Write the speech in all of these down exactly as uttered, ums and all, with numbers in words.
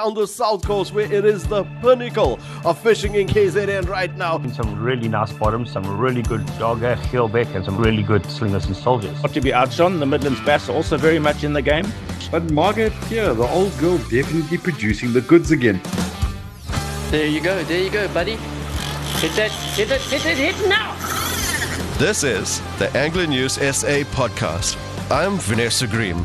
down the south coast where it is the pinnacle of fishing in K Z N right now. Some really nice bottoms, some really good dogger, keelback, and some really good slingers and soldiers. Not to be outshone, the Midlands bass are also very much in the game. But Margaret Pier, the old girl, definitely producing the goods again. There you go, there you go, buddy. Hit that, hit it, hit it, hit now! This is the Angler News S A podcast. I'm Vanessa Green.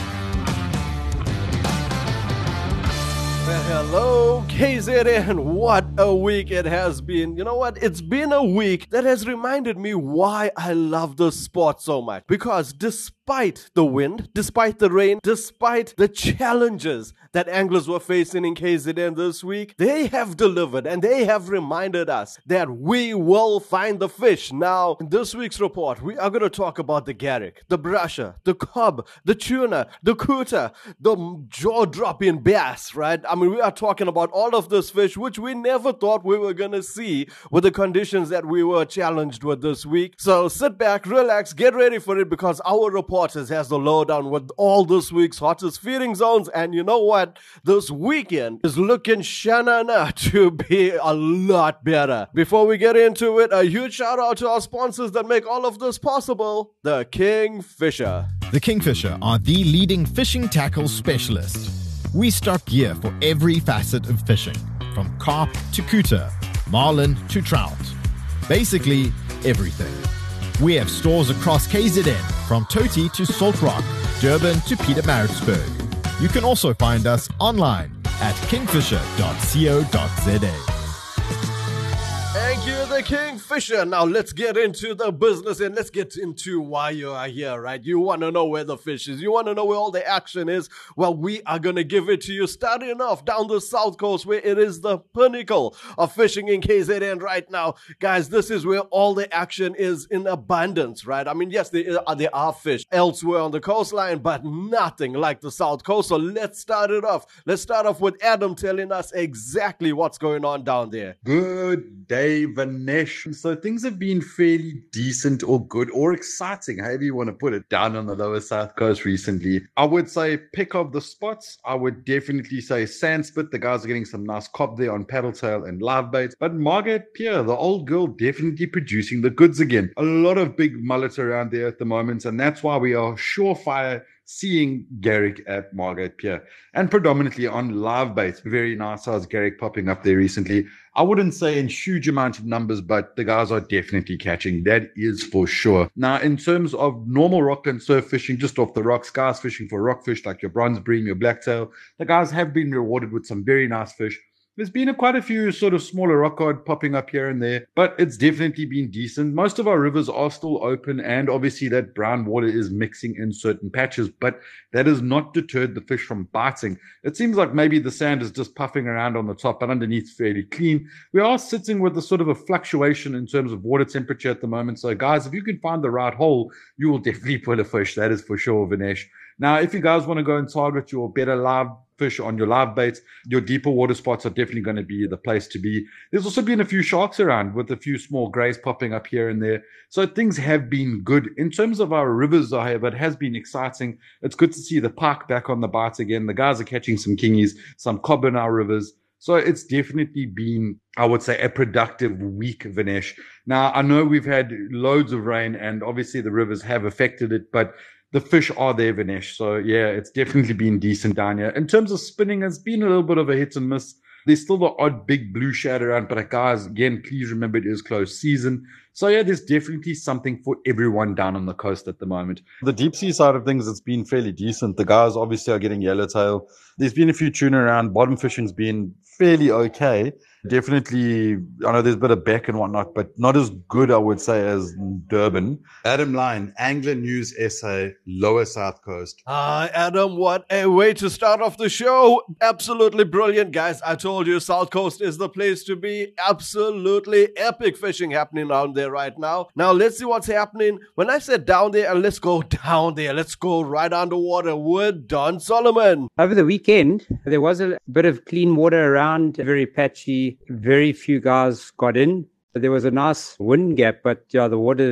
Well, hello, K Z N. What a week it has been. You know what? It's been a week that has reminded me why I love the sport so much. Because despite the wind, despite the rain, despite the challenges that anglers were facing in K Z N this week, they have delivered and they have reminded us that we will find the fish. Now, in this week's report, we are going to talk about the garrick, the brusher, the cob, the tuna, the cooter, the jaw-dropping bass, right? I mean, we are talking about all of this fish, which we never thought we were going to see with the conditions that we were challenged with this week. So sit back, relax, get ready for it, because our reporters has the lowdown with all this week's hottest feeding zones. And you know what? This weekend is looking shanana to be a lot better. Before we get into it, a huge shout out to our sponsors that make all of this possible, the Kingfisher. The Kingfisher are the leading fishing tackle specialist. We stock gear for every facet of fishing, from carp to cooter, marlin to trout. Basically, everything. We have stores across K Z N, from Toti to Salt Rock, Durban to Pietermaritzburg. You can also find us online at kingfisher dot co dot za. Thank you, the Kingfisher. Now let's get into the business and let's get into why you are here, right? You want to know where the fish is. You want to know where all the action is. Well, we are going to give it to you starting off down the south coast where it is the pinnacle of fishing in K Z N right now. Guys, this is where all the action is in abundance, right? I mean, yes, there are, there are fish elsewhere on the coastline, but nothing like the south coast. So let's start it off. Let's start off with Adam telling us exactly what's going on down there. Good day, Vanesh. So things have been fairly decent or good or exciting, however you want to put it, down on the lower south coast recently. I would say pick of the spots. I would definitely say Sandspit. The guys are getting some nice cob there on paddletail and live baits. But Margaret Pier, the old girl, definitely producing the goods again. A lot of big mullet around there at the moment, and that's why we are surefire seeing garrick at Margaret Pier, and predominantly on live baits. Very nice size garrick popping up there recently. I wouldn't say in huge amount of numbers, but the guys are definitely catching. That is for sure. Now, in terms of normal rock and surf fishing, just off the rocks, guys fishing for rockfish like your bronze bream, your blacktail, the guys have been rewarded with some very nice fish. There's been a, quite a few sort of smaller rock cod popping up here and there, but it's definitely been decent. Most of our rivers are still open, and obviously that brown water is mixing in certain patches, but that has not deterred the fish from biting. It seems like maybe the sand is just puffing around on the top, but underneath fairly clean. We are sitting with a sort of a fluctuation in terms of water temperature at the moment. So guys, if you can find the right hole, you will definitely pull a fish. That is for sure, Vanesh. Now, if you guys want to go and target your better live fish on your live baits, your deeper water spots are definitely going to be the place to be. There's also been a few sharks around with a few small greys popping up here and there. So things have been good. In terms of our rivers, however, it has been exciting. It's good to see the pike back on the bite again. The guys are catching some kingies, some cob in our rivers. So it's definitely been, I would say, a productive week, Vanesh. Now, I know we've had loads of rain and obviously the rivers have affected it, but the fish are there, Vanesh. So, yeah, it's definitely been decent down here. In terms of spinning, it's been a little bit of a hit and miss. There's still the odd big blue shad around, but guys, again, please remember it is close season. So, yeah, there's definitely something for everyone down on the coast at the moment. The deep sea side of things, it's been fairly decent. The guys obviously are getting yellowtail. There's been a few tuna around. Bottom fishing's been fairly okay. Definitely, I know there's a bit of beck and whatnot, but not as good, I would say, as Durban. Adam Lyon, Angler News S A, Lower South Coast. Ah, Adam, what a way to start off the show. Absolutely brilliant, guys. I told you, South Coast is the place to be. Absolutely epic fishing happening down there right now. Now, let's see what's happening. When I said down there, and let's go down there. Let's go right underwater with Don Solomon. Over the weekend, there was a bit of clean water around, very patchy. Very few guys got in. There was a nice wind gap, but yeah, the waters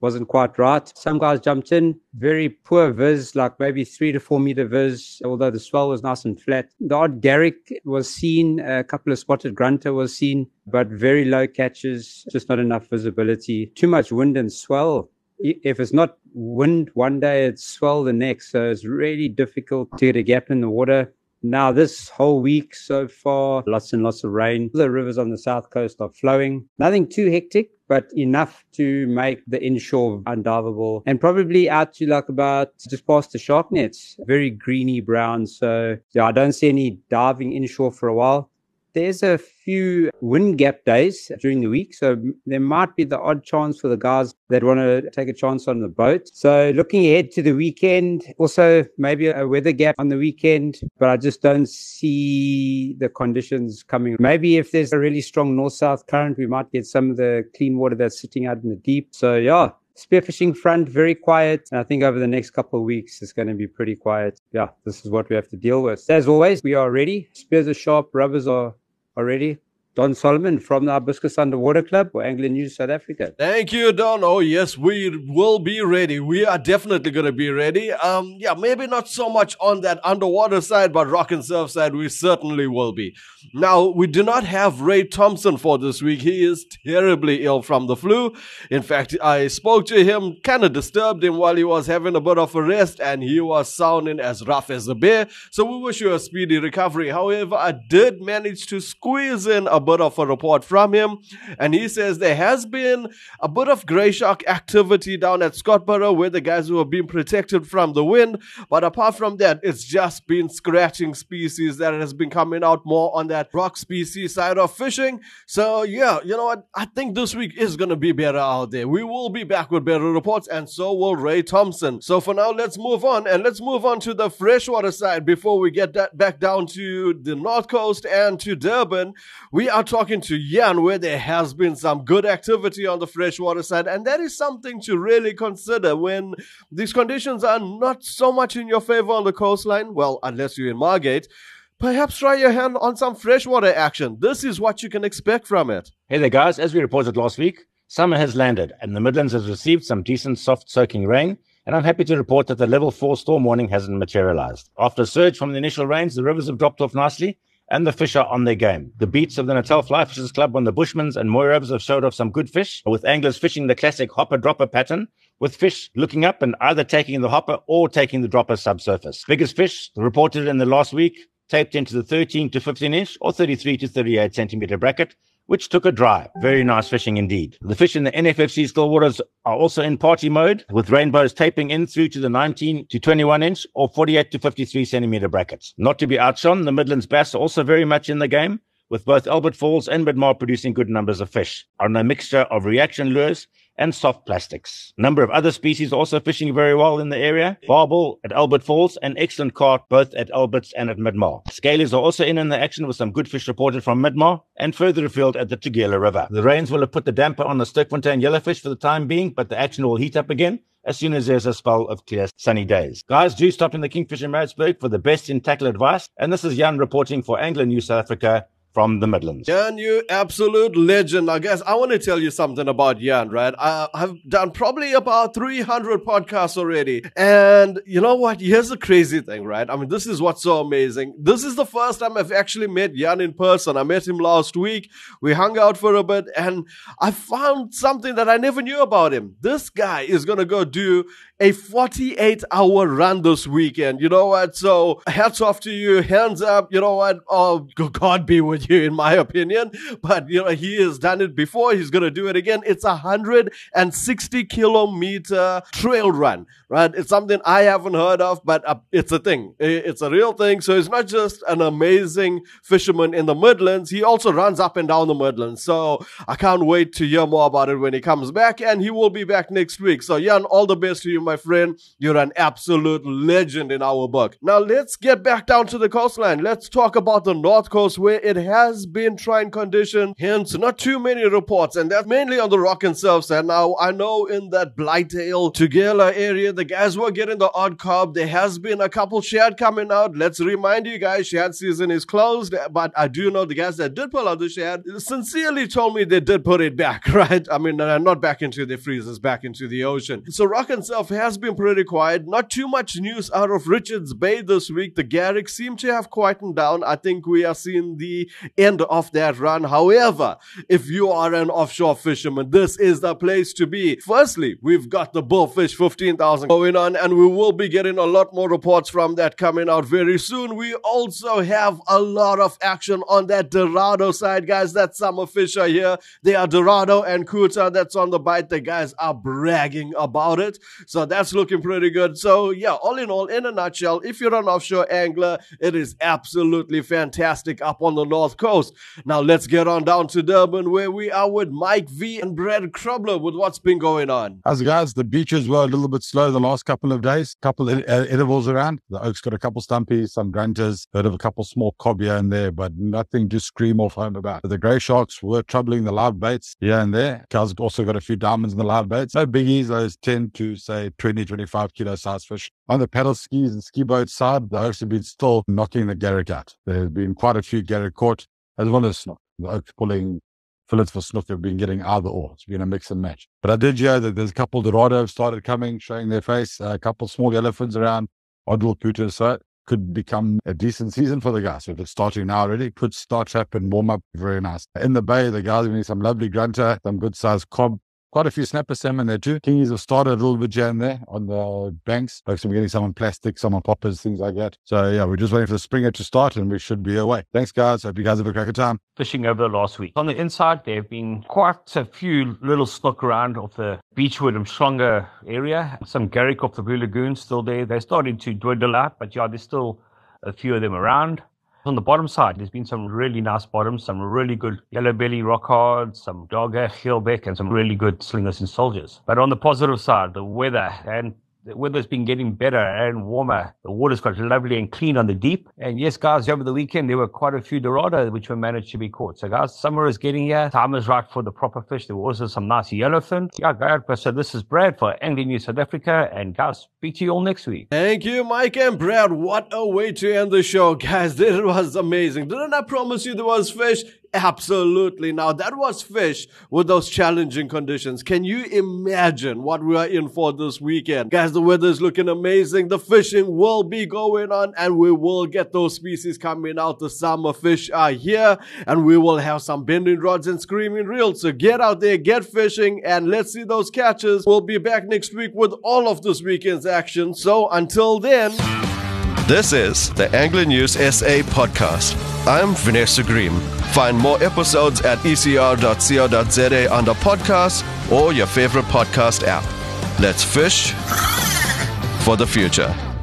wasn't quite right. Some guys jumped in, very poor viz, like maybe three to four meter viz, although the swell was nice and flat. The odd Garrick was seen, a couple of spotted grunter was seen, but very low catches, just not enough visibility. Too much wind and swell. If it's not wind one day, it's swell the next. So it's really difficult to get a gap in the water. Now, this whole week so far, lots and lots of rain. The rivers on the south coast are flowing. Nothing too hectic, but enough to make the inshore undivable. And probably out to like about just past the shark nets. Very greeny brown. So yeah, I don't see any diving inshore for a while. There's a few wind gap days during the week, so there might be the odd chance for the guys that want to take a chance on the boat. So looking ahead to the weekend, also maybe a weather gap on the weekend, but I just don't see the conditions coming. Maybe if there's a really strong north-south current, we might get some of the clean water that's sitting out in the deep. So yeah, spearfishing front, very quiet. And I think over the next couple of weeks, it's going to be pretty quiet. Yeah, this is what we have to deal with. As always, we are ready. Spears are sharp, rubbers are already. Don Solomon from the Hibiscus Underwater Club for Angling News South Africa. Thank you, Don. Oh, yes, we will be ready. We are definitely going to be ready. Um, yeah, maybe not so much on that underwater side, but rock and surf side, we certainly will be. Now, we do not have Ray Thompson for this week. He is terribly ill from the flu. In fact, I spoke to him, kind of disturbed him while he was having a bit of a rest, and he was sounding as rough as a bear. So we wish you a speedy recovery. However, I did manage to squeeze in a bit of a report from him, and he says there has been a bit of grey shark activity down at Scottburgh where the guys were being protected from the wind, but apart from that, it's just been scratching species that has been coming out more on that rock species side of fishing. So yeah, you know what, I think this week is going to be better out there. We will be back with better reports, and so will Ray Thompson. So for now, let's move on, and let's move on to the freshwater side before we get that back down to the north coast and to Durban. We are talking to Jan, where there has been some good activity on the freshwater side, and that is something to really consider when these conditions are not so much in your favor on the coastline. Well, unless you're in Margate, perhaps try your hand on some freshwater action. This is what you can expect from it. Hey there, guys. As we reported last week, summer has landed, and the Midlands has received some decent soft soaking rain, and I'm happy to report that the level four storm warning hasn't materialized. After a surge from the initial rains, the rivers have dropped off nicely, and the fish are on their game. The beats of the Natal Fly Fishers Club on the Bushmans and Mooirabs have showed off some good fish, with anglers fishing the classic hopper-dropper pattern, with fish looking up and either taking the hopper or taking the dropper subsurface. Biggest fish reported in the last week taped into the thirteen to fifteen inch or thirty-three to thirty-eight centimeter bracket, which took a dry. Very nice fishing indeed. The fish in the N F F C still waters are also in party mode, with rainbows taping in through to the nineteen to twenty-one inch or forty-eight to fifty-three centimeter brackets. Not to be outshone, the Midlands bass are also very much in the game, with both Albert Falls and Midmar producing good numbers of fish on a mixture of reaction lures and soft plastics. Number of other species also fishing very well in the area. Barbel at Albert Falls and excellent carp both at Albert's and at Midmar. Scalies are also in in the action, with some good fish reported from Midmar and further afield at the Tugela River. The rains will have put the damper on the Sterkfontein yellowfish for the time being, but the action will heat up again as soon as there's a spell of clear sunny days. Guys, do stop in the Kingfisher Maritzburg for the best in tackle advice. And this is Jan reporting for Angling News South Africa from the Midlands. Jan, you absolute legend. I guess I want to tell you something about Jan, right? I, I've done probably about three hundred podcasts already. And you know what? Here's the crazy thing, right? I mean, this is what's so amazing. This is the first time I've actually met Jan in person. I met him last week. We hung out for a bit, and I found something that I never knew about him. This guy is going to go do a forty-eight hour run this weekend. You know what? So hats off to you. Hands up. You know what? Oh, God be with you, in my opinion. But, you know, he has done it before. He's going to do it again. It's a one hundred sixty kilometer trail run, right? It's something I haven't heard of, but uh, it's a thing. It's a real thing. So he's not just an amazing fisherman in the Midlands. He also runs up and down the Midlands. So I can't wait to hear more about it when he comes back, and he will be back next week. So, Jan, all the best to you, my friend. You're an absolute legend in our book. Now let's get back down to the coastline. Let's talk about the North Coast, where it has been trying condition, hence not too many reports, and that's mainly on the rock and surf side. Now I know in that Blythedale, Tugela area, the guys were getting the odd carb. There has been a couple shad coming out. Let's remind you guys, shad season is closed, but I do know the guys that did pull out the shad sincerely told me they did put it back, right? I mean, uh, not back into the freezers, back into the ocean. So rock and surf has been pretty quiet. Not too much news out of Richards Bay this week. The Garrick seem to have quietened down. I think we are seeing the end of that run. However, if you are an offshore fisherman, this is the place to be. Firstly, we've got the Bullfish fifteen thousand going on, and we will be getting a lot more reports from that coming out very soon. We also have a lot of action on that Dorado side, guys. That summer fish are here. They are Dorado and Kuta. That's on the bite. The guys are bragging about it. So that's looking pretty good. So yeah, all in all, in a nutshell, if you're an offshore angler, it is absolutely fantastic up on the North Coast. Now let's get on down to Durban, where we are with Mike V and Brad Krubler with what's been going on. As guys, the beaches were a little bit slow the last couple of days. Couple of uh, intervals around. The Oaks got a couple stumpies, some grunters, heard of a couple small cob here and there, but nothing to scream off home about. The grey sharks were troubling the live baits here and there. Cows also got a few diamonds in the live baits. No biggies, those ten to say twenty, twenty-five kilo size fish. On the paddle skis and ski boat side, the Oaks have been still knocking the Garrick out. There's been quite a few Garrick caught, as well as snook. The Oaks pulling fillets for snook have been getting either or. It's been a mix and match. But I did hear that there's a couple Dorado have started coming, showing their face. A couple small yellowfins around, odd little Kuta. So it could become a decent season for the guys. So if it's starting now already, could start up and warm up very nice. In the bay, the guys are getting some lovely grunter, some good sized cob. Quite a few snapper salmon there too. Kingies have started a little bit here and there on the banks. Folks are getting some on plastic, some on poppers, things like that. So yeah, we're just waiting for the springer to start and we should be away. Thanks guys. Hope you guys have a cracker time. Fishing over the last week. On the inside, there have been quite a few little snook around off the Beechwood and Schlonger area. Some Garrick off the Blue Lagoon still there. They're starting to dwindle out, but yeah, there's still a few of them around. On the bottom side, there's been some really nice bottoms, some really good yellow belly rock hard, some dogger, geelbeck, and some really good slingers and soldiers. But on the positive side, the weather, and the weather's been getting better and warmer. The water's got lovely and clean on the deep. And yes, guys, over the weekend, there were quite a few Dorado which were managed to be caught. So guys, summer is getting here. Time is right for the proper fish. There were also some nice yellowfin. Yeah, guys, so this is Brad for Angling News South Africa. And guys, speak to you all next week. Thank you, Mike and Brad. What a way to end the show, guys. It was amazing. Didn't I promise you there was fish? Absolutely. Now, that was fish with those challenging conditions. Can you imagine what we are in for this weekend? Guys, the weather is looking amazing. The fishing will be going on and we will get those species coming out. The summer fish are here and we will have some bending rods and screaming reels. So get out there, get fishing, and let's see those catches. We'll be back next week with all of this weekend's action. So until then... This is the Angling News S A podcast. I'm Vanessa Green. Find more episodes at e c r dot co dot z a under podcasts or your favorite podcast app. Let's fish for the future.